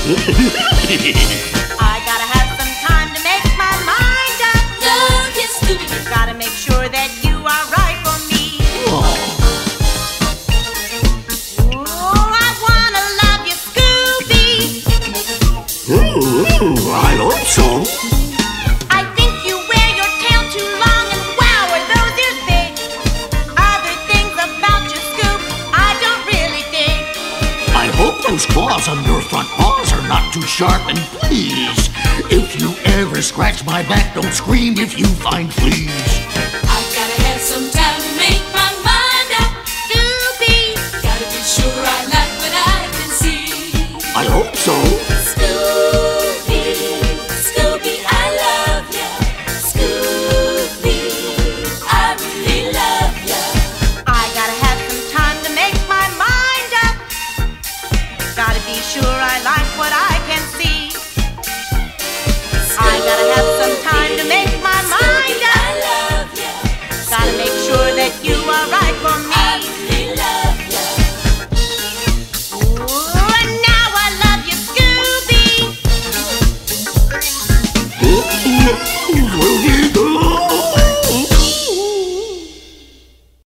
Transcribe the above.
I gotta have some time to make my mind up. Love you, Scooby. Gotta make sure that you are right for me. Oh, Oh, I wanna love you, Scooby. I hope so. I think you wear your tail too long, and wow, are those ears big. Other things about you, Scoop, I don't really dig. I hope those claws on your front paws are not too sharp. And please, if you ever scratch my back, don't scream if you find fleas. I gotta have some time to make my mind up. Scooby, Gotta be sure I like what I can see. I hope so.